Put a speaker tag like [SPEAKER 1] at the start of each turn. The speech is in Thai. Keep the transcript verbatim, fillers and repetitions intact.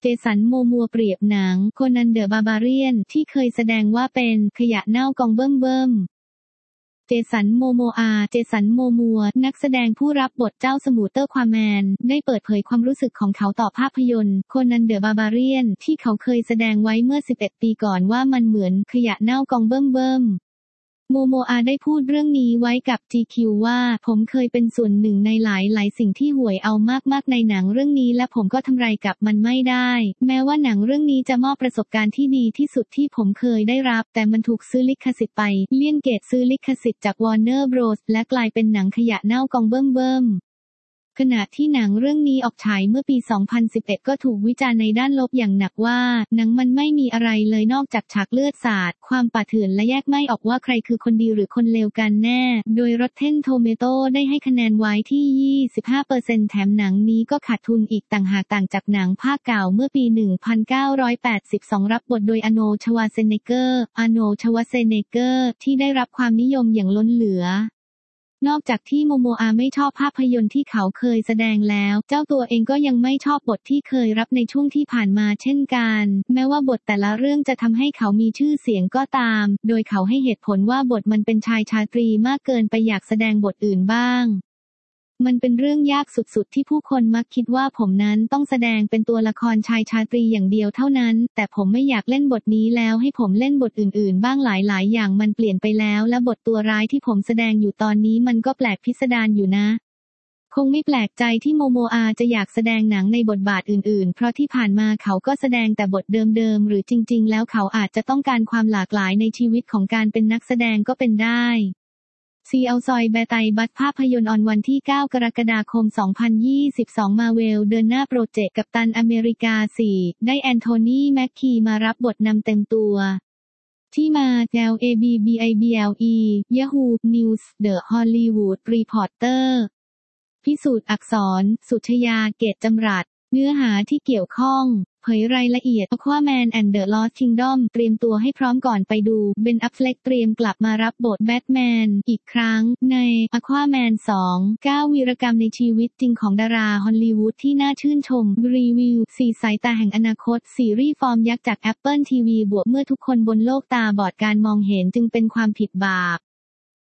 [SPEAKER 1] เจสัน โมมัวเปรียบหนังโคนันเดอะบาร์บาเรียนที่เคยแสดงว่าเป็นขยะเน่ากองเบิ่มเบิ่มเจสัน โมโมอาเจสัน โมมัวนักแสดงผู้รับบทเจ้าสมุทรเตอร์ควาแมนได้เปิดเผยความรู้สึกของเขาต่อภาพยนตร์โคนันเดอะบาร์บาเรียนที่เขาเคยแสดงไว้เมื่อสิบเอ็ดปีก่อนว่ามันเหมือนขยะเน่ากองเบิ่มเบิ่มโมโมอาได้พูดเรื่องนี้ไว้กับ จี คิว ว่าผมเคยเป็นส่วนหนึ่งในหลายหลายสิ่งที่ห่วยเอามากๆในหนังเรื่องนี้และผมก็ทำไรกับมันไม่ได้แม้ว่าหนังเรื่องนี้จะมอบประสบการณ์ที่ดีที่สุดที่ผมเคยได้รับแต่มันถูกซื้อลิขสิทธิ์ไปเลียนเกตซื้อลิขสิทธิ์จาก Warner Bros และกลายเป็นหนังขยะเน่ากองเบิ่มเบิ่มขณะที่หนังเรื่องนี้ออกฉายเมื่อปี สองพันสิบเอ็ด ก็ถูกวิจารณ์ในด้านลบอย่างหนักว่าหนังมันไม่มีอะไรเลยนอกจากฉากเลือดสาดความป่าเถื่อนและแยกไม่ออกว่าใครคือคนดีหรือคนเลวกันแน่โดย Rotten Tomatoes ได้ให้คะแนนไว้ที่ ยี่สิบห้าเปอร์เซ็นต์ แถมหนังนี้ก็ขาดทุนอีกต่างหากต่างจากหนังภาคเก่าเมื่อปี หนึ่งพันเก้าร้อยแปดสิบสอง รับบทโดยอาร์โนลด์ ชวาเซเนเกอร์อาร์โนลด์ ชวาเซเนเกอร์ที่ได้รับความนิยมอย่างล้นเหลือนอกจากที่โมโมอาไม่ชอบภาพยนตร์ที่เขาเคยแสดงแล้วเจ้าตัวเองก็ยังไม่ชอบบทที่เคยรับในช่วงที่ผ่านมาเช่นกันแม้ว่าบทแต่ละเรื่องจะทำให้เขามีชื่อเสียงก็ตามโดยเขาให้เหตุผลว่าบทมันเป็นชายชาตรีมากเกินไปอยากแสดงบทอื่นบ้างมันเป็นเรื่องยากสุดๆที่ผู้คนมักคิดว่าผมนั้นต้องแสดงเป็นตัวละครชายชาตรีอย่างเดียวเท่านั้นแต่ผมไม่อยากเล่นบทนี้แล้วให้ผมเล่นบทอื่นๆบ้างหลายๆอย่างมันเปลี่ยนไปแล้วและบทตัวร้ายที่ผมแสดงอยู่ตอนนี้มันก็แปลกพิสดารอยู่นะคงไม่แปลกใจที่โมโมอาจะอยากแสดงหนังในบทบาทอื่นๆเพราะที่ผ่านมาเขาก็แสดงแต่บทเดิมๆหรือจริงๆแล้วเขาอาจจะต้องการความหลากหลายในชีวิตของการเป็นนักแสดงก็เป็นได้ซีเอาซอยแบไตบัสภาพยนตร์ออนวันที่ เก้ากรกฎาคม สองพันยี่สิบสอง มาเวลเดินหน้าโปรเจกต์กัปตันอเมริกา สี่ ได้แอนโทนีแม็คคีมารับบทนำเต็มตัวที่มา แอล เอ บี บี ไอ บี แอล อี Yahoo News The Hollywood Reporter พิสูจน์อักษรสุชยาเกตจำรัดเนื้อหาที่เกี่ยวข้องเผยรายละเอียด Aquaman and the Lost Kingdom เตรียมตัวให้พร้อมก่อนไปดูเบน อัฟเฟล็กเตรียมกลับมารับบทแบทแมนอีกครั้งใน Aquaman สอง เก้า วีรกรรมในชีวิตจริงของดาราฮอลลีวูดที่น่าชื่นชมรีวิวสี่สายตาแห่งอนาคตซีรีส์ฟอร์มยักษ์จาก Apple ที วี บวกเมื่อทุกคนบนโลกตาบอดการมองเห็นจึงเป็นความผิดบาป